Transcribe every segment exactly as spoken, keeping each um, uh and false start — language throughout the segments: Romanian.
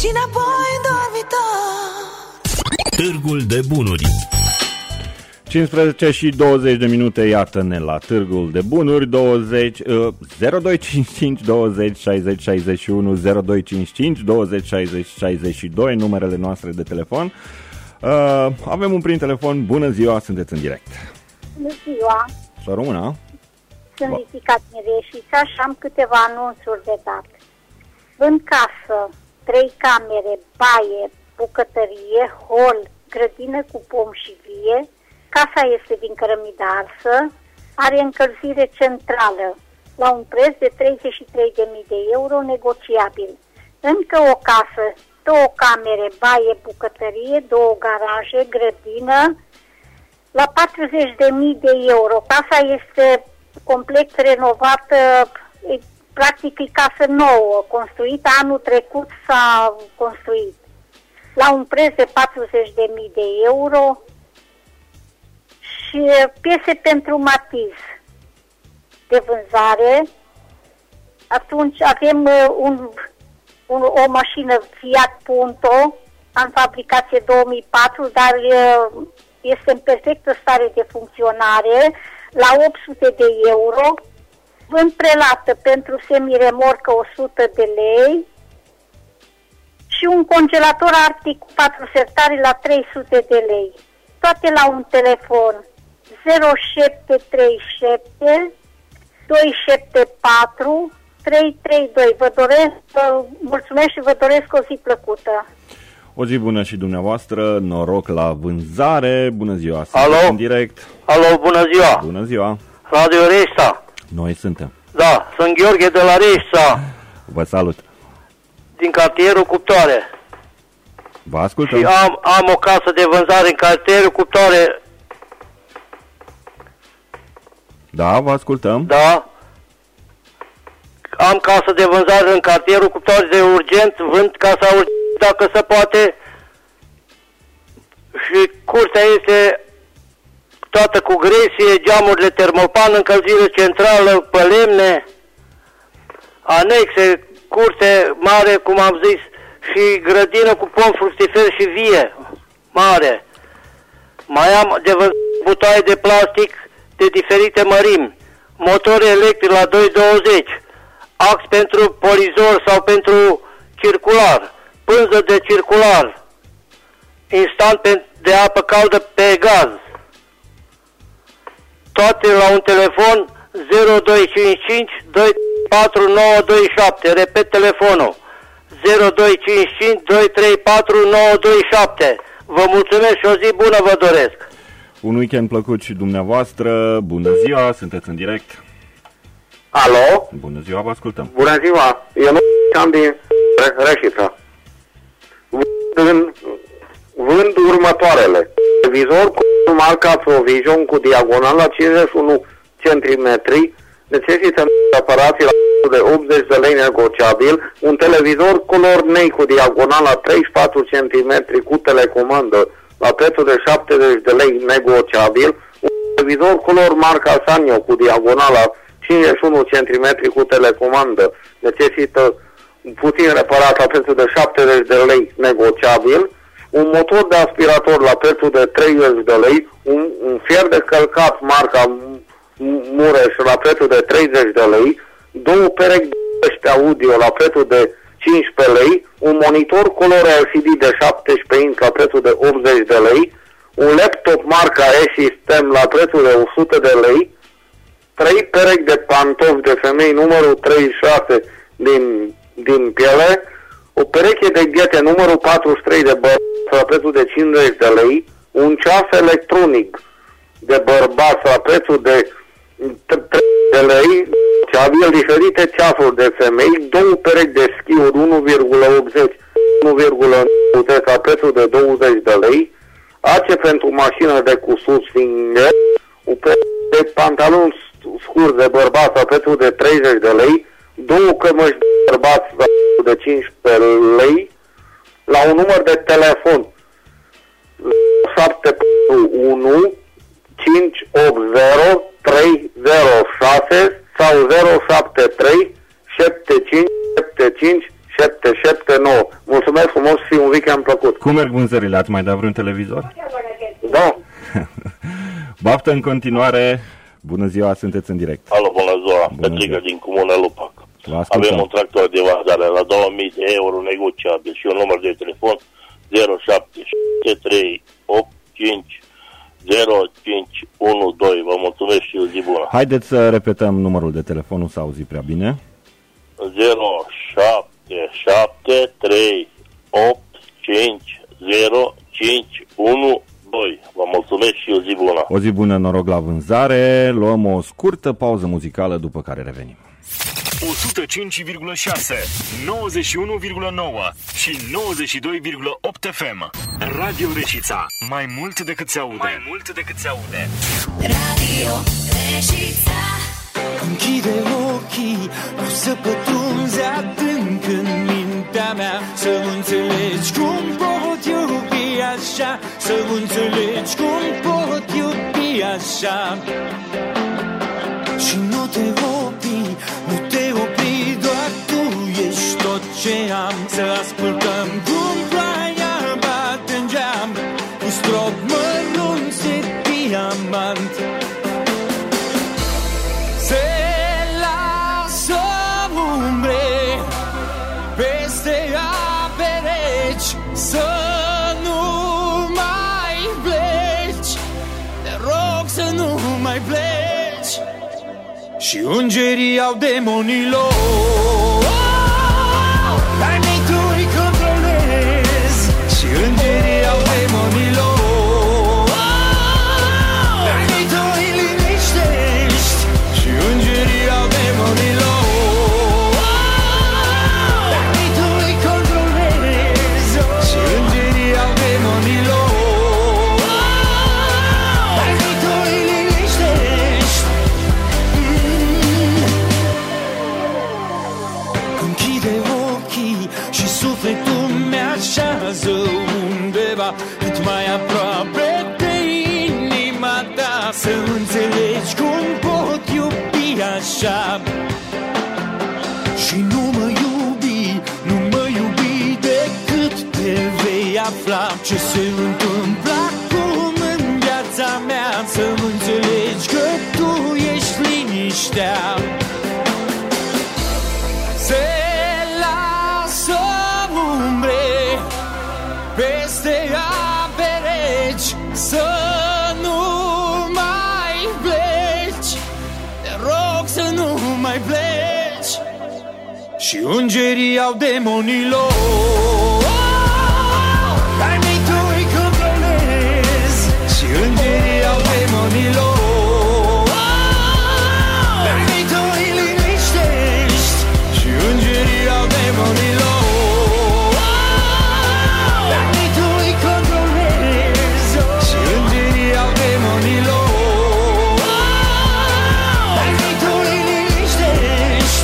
Și înapoi în dormitor. Târgul de bunuri. cincisprezece și douăzeci de minute, iată-ne la Târgul de Bunuri. Douăzeci, uh, zero doi cinci cinci douăzeci șaizeci șaizeci și unu, zero doi cinci cinci douăzeci șaizeci șaizeci și doi, numerele noastre de telefon. uh, Avem un prim telefon. Bună ziua, sunteți în direct. Bună ziua. Să rămână. Sunt Lisica din Reșița și am câteva anunțuri de dat. Vând casă, trei camere, baie, bucătărie, hol, grădină cu pom și vie. Casa este din cărămidă arsă, are încălzire centrală, la un preț de treizeci și trei de mii de euro, negociabil. Încă o casă, două camere, baie, bucătărie, două garaje, grădină, la patruzeci de mii de euro. Casa este complet renovată, e, practic e casă nouă, construită anul trecut s-a construit. La un preț de patruzeci de mii de euro. Și piese pentru Matiz de vânzare. Atunci avem un, un, o mașină Fiat Punto în fabricație două mii patru, dar este în perfectă stare de funcționare, la opt sute de euro. Vând prelată pentru semiremorcă o sută de lei și un congelator Arctic cu patru sertare la trei sute de lei. Toate la un telefon zero șapte trei șapte doi șapte patru trei trei doi. Vă doresc, vă mulțumesc și vă doresc o zi plăcută. O zi bună și dumneavoastră, noroc la vânzare. Bună ziua, alo? în direct. Alo, bună ziua. Bună ziua. Radio Reșița. Noi suntem. Da, sunt Gheorghe de la Reșița. Vă salut. Din cartierul Cuptoare. Vă ascultăm. Și am, am o casă de vânzare în cartierul Cuptoare. Da, vă ascultăm. Da. Am casă de vânzare în cartierul Cuptoare de urgent, vând casa urgent dacă se poate. Și curtea este toată cu gresie, geamurile termopan, încălzire centrală, pe lemne, anexe, curte mare, cum am zis, și grădină cu pom fructifer și vie, mare. Mai am de vânzare butoaie de plastic de diferite mărimi, motor electric la doi douăzeci, ax pentru polizor sau pentru circular, pânză de circular, instant de apă caldă pe gaz. Toate la un telefon zero doi cinci cinci doi patru nouă doi șapte. Repet telefonul zero doi cinci cinci doi trei patru nouă doi șapte. Vă mulțumesc și o zi bună vă doresc. Un weekend plăcut și dumneavoastră. Bună ziua, sunteți în direct. Alo? Bună ziua, vă ascultăm. Bună ziua, eu nu am din Reșița. Vând, vând următoarele. Televizor cu marca Provision cu diagonala cincizeci și unu centimetri, necesită reparații la de optzeci de lei negociabil, un televizor color nei cu diagonala treizeci și patru centimetri cu telecomandă la prețul de șaptezeci de lei negociabil, un televizor color marca Sanyo cu diagonala cincizeci și unu centimetri cu telecomandă, necesită puțin reparat la prețul de șaptezeci de lei negociabil, un motor de aspirator la prețul de treizeci de lei, un, un fier de călcat marca Mureș la prețul de treizeci de lei, două perechi de audio la prețul de cincisprezece lei, un monitor color L C D de șaptesprezece inci la prețul de optzeci de lei, un laptop marca E-System la prețul de o sută de lei, trei perechi de pantofi de femei numărul treizeci și șase din, din piele, o pereche de ghete numărul patruzeci și trei de bărbați la prețul de cincizeci de lei, un ceas electronic de bărbați la prețul de trei de lei, ceabil diferite ceasuri de femei, două perechi de schiuri unu virgulă optzeci unu virgulă nouăzeci la prețul de douăzeci de lei, ace pentru mașină de cusut finger, un perechi de pantaloni scurți de bărbați la prețul de treizeci de lei, două cămăși de bărbați la prețul de cincisprezece lei, la un număr de telefon șapte patru unu cinci opt zero trei zero șase sau zero șapte trei șapte cinci șapte cinci șapte șapte nouă. Mulțumesc frumos și un weekend plăcut. Cum merg vânzările? Ați mai dat vreun televizor? Da. Baftă în continuare. Bună ziua, sunteți în direct. Alo, bună ziua, Bună Petrică ziua. din Comuna Lupac. Vă ascultăm. Avem un tractor de vânzare la două mii de euro negociabil și un număr de telefon zero șapte șapte trei opt cinci zero cinci unu doi. Vă mulțumesc și o zi bună. Haideți să repetăm numărul de telefon, nu s-a auzit prea bine. zero șapte șapte trei opt cinci zero cinci unu doi. Vă mulțumesc și o zi bună. O zi bună, noroc la vânzare. Luăm o scurtă pauză muzicală, după care revenim. o sută cinci virgulă șase, nouăzeci și unu virgulă nouă și nouăzeci și doi virgulă opt F M. Radio Reșița. Mai mult decât se aude. Mai mult decât se aude. Radio Reșița. Închide ochii, o să pătrunzi adânc în mintea mea, să înțelegi cum pot iubi așa, să înțelegi cum pot iubi așa. Și nu te opri, nu te opri, doar tu ești tot ce am. Să ascultăm cum ploaia bate în geam, cu strop mărunți de diamant. Se lasă umbre peste ape reci, să nu mai pleci, te rog să nu mai pleci. Și îngerii au demonilor, ai mei tu îi controlezi. Și îngerii au demonilor, ai mei tu îi liniștești. Și îngerii au demonilor, ai mei tu îi controlezi. Și îngerii au demonilor, ai mei tu îi liniștești. Închide ochii și sufletul mi-așează undeva cât mai aproape de inima ta, să înțelegi cum pot iubi așa. Și nu mă iubi, nu mă iubi decât te vei afla ce se întâmplă acum în viața mea, să înțelegi că tu ești liniștea. Se lasă umbre peste ape reci, să nu mai pleci, te rog să nu mai pleci. Și îngerii au demonilor, ai mei tu îi controlezi. Și îngerii au demonilor, ai mei tu îi liniștești. Și îngerii au demonilor, ai mei tu îi controlezi. Și îngerii au demonilor, ai mei tu îi liniștești.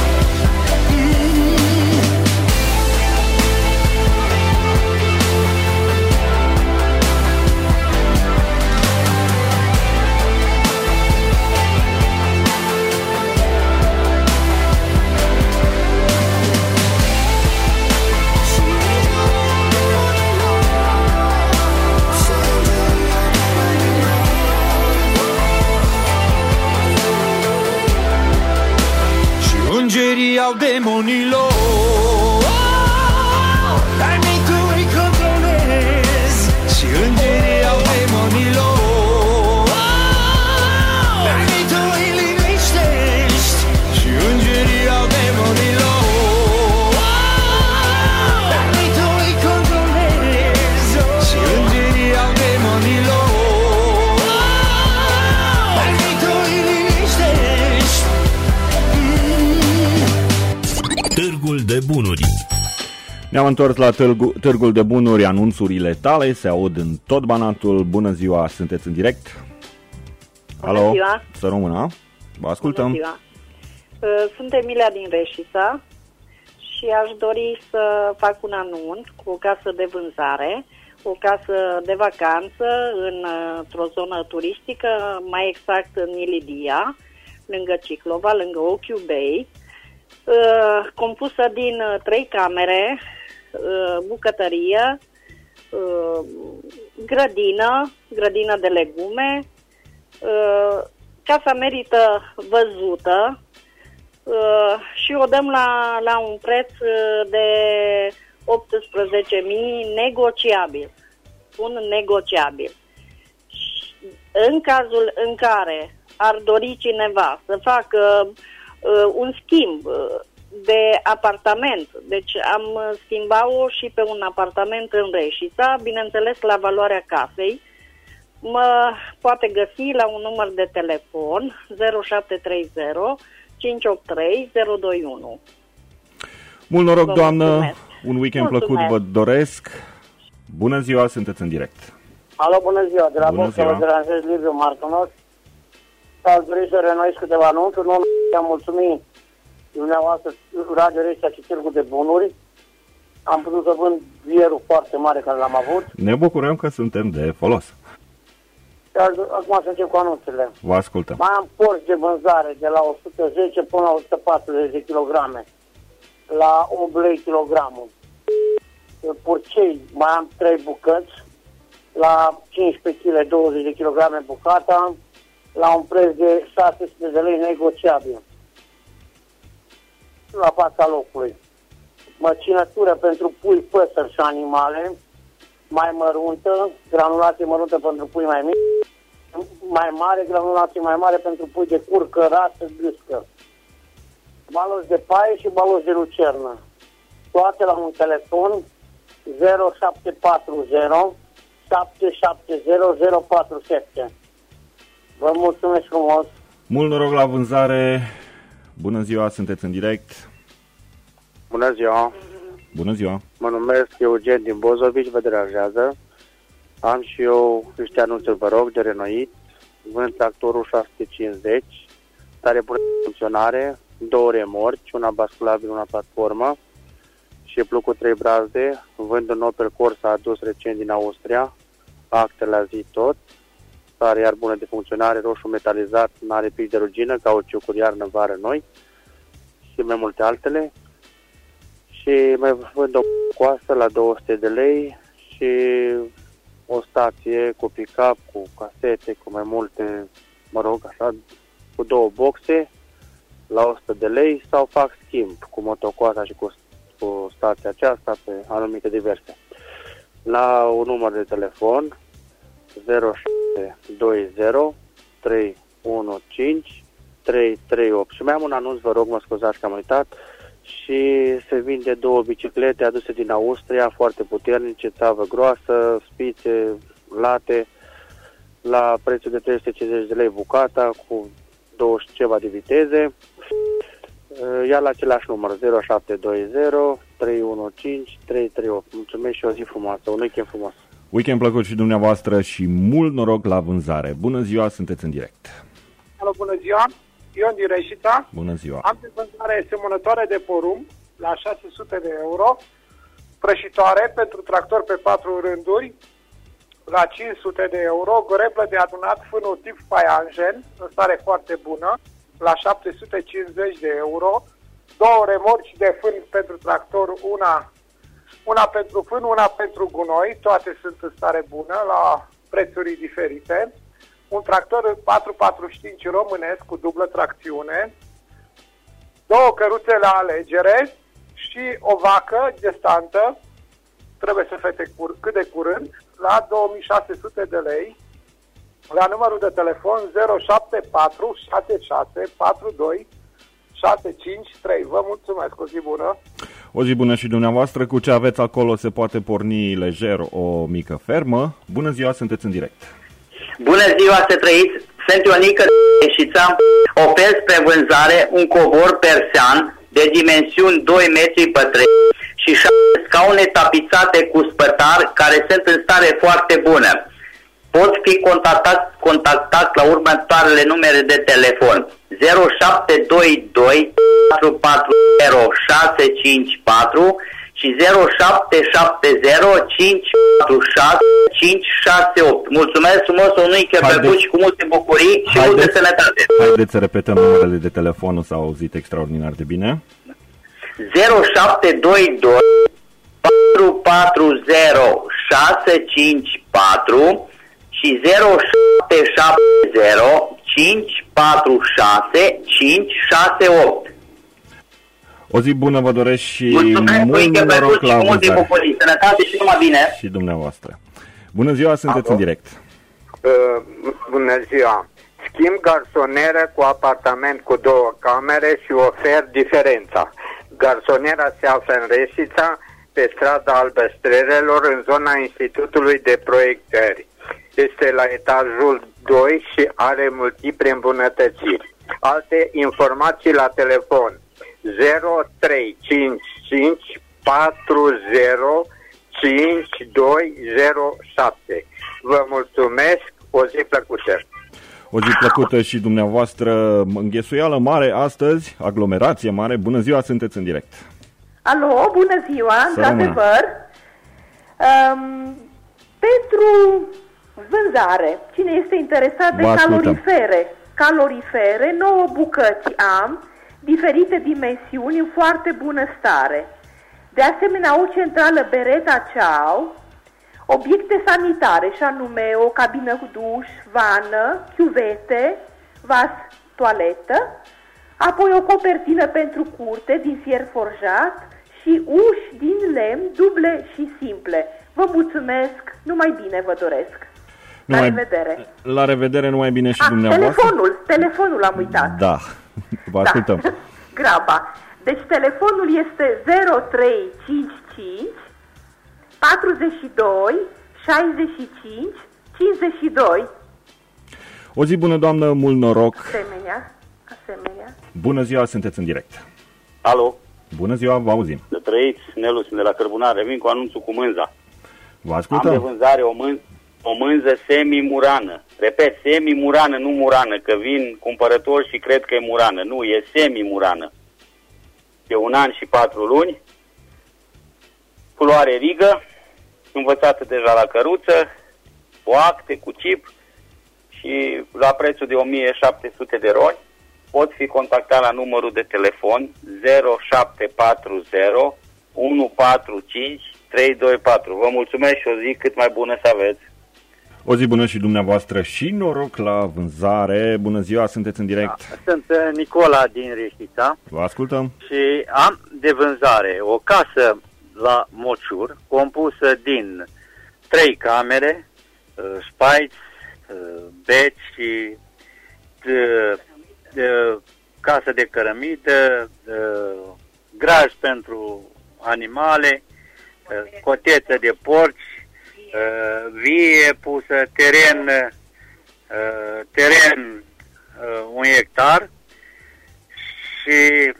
Îngerii au demonilor, ai mei tu îi controlezi. Și îngerii au demonilor, ai mei tu îi liniștești. Și îngerii au demonilor, ai mei tu îi controlezi. Și îngerii au demonilor, ai mei tu îi liniștești. Târgul de bunuri. Ne-am întors la târgu, Târgul de Bunuri, anunțurile tale se aud în tot Banatul. Bună ziua, sunteți în direct? Bună Alo, ziua. să rămână, vă ascultăm. Bună ziua. Sunt Emilia din Reșița și aș dori să fac un anunț cu o casă de vânzare, o casă de vacanță în, într-o zonă turistică, mai exact în Ilidia, lângă Ciclova, lângă Ochiu Bay. uh, compusă din uh, trei camere, uh, bucătărie, uh, grădină, grădină de legume. Uh, casa merită văzută uh, și o dăm la, la un preț de optsprezece mii negociabil. Spun negociabil. În cazul în care ar dori cineva să facă uh, un schimb uh, de apartament, deci am schimbat-o și pe un apartament în Reșița, bineînțeles la valoarea casei, mă poate găsi la un număr de telefon zero șapte trei zero cinci opt trei zero doi unu. Mult noroc, Vă doamnă, mulțumesc. un weekend Mulțumesc. plăcut vă doresc. Bună ziua, sunteți în direct. Alo, bună ziua, de la Bună Bosca ziua. vă deranjez, Liviu Martonos. Aș dori să renoiesc câteva anunțuri, nu am mulțumit dumneavoastră, Radio Reșița și Târgul de Bunuri. Am putut să vând vierul foarte mare care l-am avut. Ne bucurăm că suntem de folos. Și aș- acum să încep cu anunțurile. Vă ascultăm. Mai am porci de vânzare de la o sută zece până la o sută patruzeci de kilograme, la opt lei kilogramul. Purcei, mai am trei bucăți, la cincisprezece kilograme, douăzeci de kilograme bucata, la un preț de șase sute de lei negociabil, la fața locului. Măcinătură pentru pui, păsări și animale, mai măruntă, granulație măruntă pentru pui mai mici, mai mare, granulație mai mare pentru pui de curcă, rasă, gâscă. Baloși de paie și baloși de lucernă. Toate la un telefon zero șapte patru zero șapte șapte zero zero patru șapte. Vă mulțumesc frumos! Mult noroc la vânzare. Bună ziua, sunteți în direct. Bună ziua! Bună ziua. Mă numesc Eugen din Bozovici, vă deranjează. Am și eu niște anunțuri, vă rog, de renoit. Vând tractorul șase sute cincizeci, tare bună funcționare, două remorci, una basculabilă, una platformă și plu cu trei brazde. Vând un Opel Corsa adus recent din Austria, acte la zi tot, tare iar bună de funcționare, roșu metalizat, n-are pic de rugină, cauciucuri iarnă, vară, noi și mai multe altele. Și mai vând o coasă la două sute de lei și o stație cu pick-up, cu casete, cu mai multe, mă rog, așa, cu două boxe la o sută de lei sau fac schimb cu motocoasa și cu, cu stația aceasta pe anumite diverse. La un număr de telefon zero șapte doi zero trei unu cinci trei trei opt. Și mai am un anunț, vă rog, mă scuzați că am uitat. Și se vinde două biciclete aduse din Austria, foarte puternice, țavă groasă, spițe, late, la prețul de trei sute cincizeci de lei bucata, cu douăzeci ceva de viteze. Ia la același număr, zero șapte doi zero trei unu cinci trei trei opt. Mulțumesc și o zi frumoasă, un weekend frumos. Weekend plăcut și dumneavoastră și mult noroc la vânzare. Bună ziua, sunteți în direct. Alo, bună ziua! Ion din Reșița. Bună ziua. Am de vânzare semănătoare de porumb la șase sute de euro, prășitoare pentru tractor pe patru rânduri la cinci sute de euro, goreblă de adunat fânul tip paianjen în stare foarte bună la șapte sute cincizeci de euro, două remorci de fân pentru tractor, una, una pentru fân, una pentru gunoi, toate sunt în stare bună la prețuri diferite. Un tractor patru patruzeci și cinci românesc cu dublă tracțiune, două căruțe la alegere și o vacă gestantă, trebuie să fete cur- cât de curând, la două mii șase sute de lei, la numărul de telefon zero șapte patru șase șase patru doi șase cinci trei. Vă mulțumesc, o zi bună! O zi bună și dumneavoastră. Cu ce aveți acolo se poate porni lejer o mică fermă. Bună ziua, sunteți în direct. Bună ziua, să trăiți! Sunt Ionică de Reșița. Ofer spre vânzare un covor persian de dimensiuni doi metri pătrați și șase scaune tapizate cu spătar care sunt în stare foarte bună. Pot fi contactat, contactat la următoarele numere de telefon zero șapte doi doi patru patru zero șase cinci patru și zero șapte șapte zero cinci patru șase cinci șase opt. Mulțumesc frumos, un weekend plăcut și cu multe bucurii și Haideți. multe sănătate. Haideți să repetăm numerele de telefon, s-a auzit extraordinar de bine. zero șapte doi doi patru patru zero șase cinci patru și zero șapte șapte zero cinci patru șase cinci șase opt. O zi bună vă doresc și mulțumesc, mult noroc la vânzare. Sănătate și numai bine. Și dumneavoastră. Bună ziua, sunteți Alo. în direct. Uh, bună ziua. Schimb garsonieră cu apartament cu două camere și ofer diferența. Garsoniera se află în Reșița, pe strada Albăstrelelor, în zona Institutului de Proiectări. Este la etajul doi și are multiple îmbunătățiri. Alte informații la telefon zero trei cinci cinci patru zero cinci doi zero șapte. Vă mulțumesc, o zi plăcută. O zi plăcută și dumneavoastră. Înghesuială mare astăzi, aglomerație mare. Bună ziua, sunteți în direct. Alo, bună ziua, într-adevăr. Um, pentru vânzare, cine este interesat de calorifere, calorifere, nouă bucăți am, diferite dimensiuni, în foarte bună stare. De asemenea, o centrală Beretta Ceau, obiecte sanitare, și anume o cabină cu duș, vană, chiuvete, vas, toaletă, apoi o copertină pentru curte din fier forjat și uși din lemn duble și simple. Vă mulțumesc, numai bine vă doresc. La numai, revedere. La revedere, numai bine și A, dumneavoastră. Telefonul, telefonul am uitat. Da, vă ascultăm. Da. Graba. Deci telefonul este zero trei cinci cinci patruzeci și doi șaizeci și cinci cincizeci și doi. O zi bună, doamnă, mult noroc. Asemenea, asemenea. Bună ziua, sunteți în direct. Alo. Bună ziua, vă auzim. De trăiți, Nelu, sunt de la Cărbunare. Vin cu anunțul cu mânza. Vă ascultăm. Am de vânzare o, mân- o mânză semi-murană. Repet, semi-murană, nu murană, că vin cumpărători și cred că e murană. Nu, e semi-murană. E un an și patru luni. Culoare rigă, învățată deja la căruță, cu acte, cu chip și la prețul de o mie șapte sute de roni. Pot fi contactat la numărul de telefon zero șapte patru zero unu patru cinci trei doi patru. Vă mulțumesc și o zi cât mai bună să aveți. O zi bună și dumneavoastră și noroc la vânzare. Bună ziua, sunteți în direct. Da, sunt Nicola din Reșița. Vă ascultăm. Și am de vânzare o casă la Mociur, compusă din trei camere, spaiți, beci și casă de cărămidă, graj pentru animale, coteță de porci, vie pusă, teren, teren un hectar și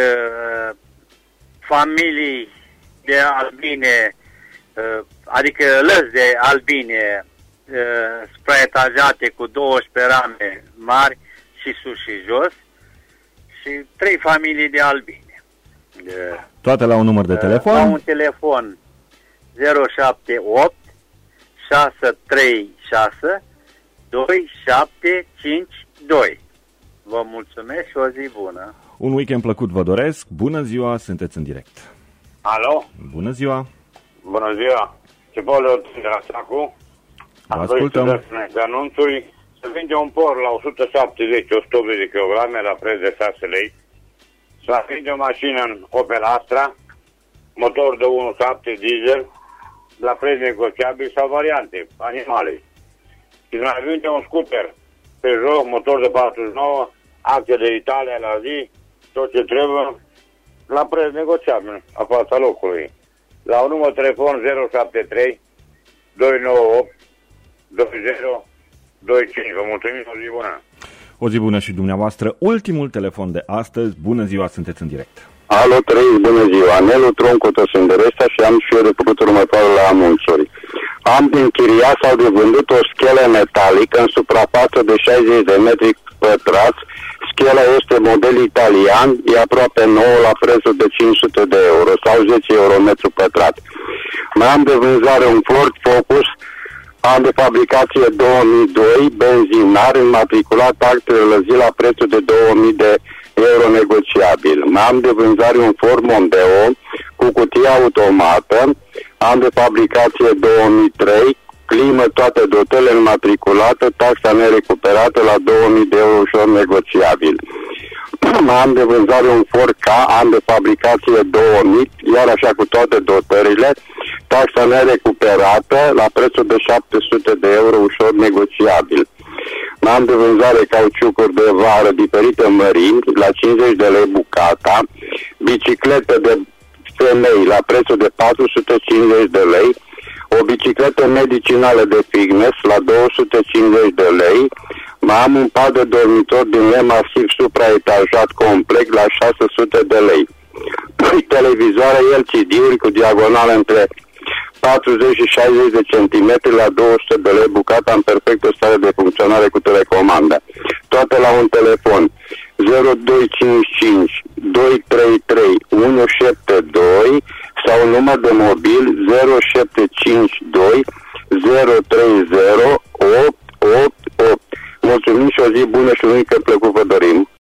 familii de albine, adică lăzi de albine supraetajate cu douăsprezece rame mari și sus și jos și trei familii de albine. Toate la un număr de telefon? La un telefon zero șapte opt șase trei șase doi șapte cinci doi. Vă mulțumesc și o zi bună. Un weekend plăcut vă doresc. Bună ziua, sunteți în direct. Alo? Bună ziua. Bună ziua. Ce bolă de la Sacu? Vă ascultăm. De anunțuri, se vinde un por la o sută șaptezeci - o sută optzeci de kilograme la preț de șase lei. Se vinde o mașină în Opel Astra, motor de unu virgulă șapte diesel, la preț negociabil sau variante, animale. Și se mai vinde un scooter Peugeot, motor de patruzeci și nouă, acte de Italia la zi, tot ce trebuie, la preț negociabil, la fața locului. La un număr telefon zero șapte trei doi nouă opt doi zero doi cinci. Vă mulțumim, o zi bună. O zi bună și dumneavoastră. Ultimul telefon de astăzi. Bună ziua, sunteți în direct. Alo, trei, bună ziua. Nelu Troncu, sunt de Restea și am și eu de făcut următoarele anunțuri. Am de închiriat sau de vândut o schelă metalică în suprafață de șaizeci de metri pătrați. Schela este model italian, e aproape nouă la prețul de cinci sute de euro sau zece euro metru pătrat. Mai am de vânzare un Ford Focus, an de fabricație două mii doi, benzinar, înmatriculat actele lăzit la prețul de două mii de euro negociabil. Am de vânzare un Ford Mondeo cu cutie automată, am de fabricație două mii trei, climă, toate dotările înmatriculate, taxa nerecuperată la două mii de euro ușor negociabil. Am de vânzare un Ford K, am de fabricație două mii, iar așa cu toate dotările, taxa nerecuperată la prețul de șapte sute de euro ușor negociabil. Am de vânzare cauciucuri de vară diferite mărimi la cincizeci de lei bucata, bicicletă de femei la prețul de patru sute cincizeci de lei, o bicicletă medicinală de fitness la două sute cincizeci de lei, mai am un pat de dormitor din lemn masiv supraetajat complet la șase sute de lei. Televizoare L C D-uri cu diagonală între patruzeci și șaizeci de centimetri la două sute de lei bucata în perfectă stare de funcționare cu telecomandă. Toate la un telefon zero doi cinci cinci doi trei trei unu șapte doi sau număr de mobil zero șapte cinci doi zero trei zero opt opt opt. Mulțumim și o zi bună și o mică plăcut vă dorim.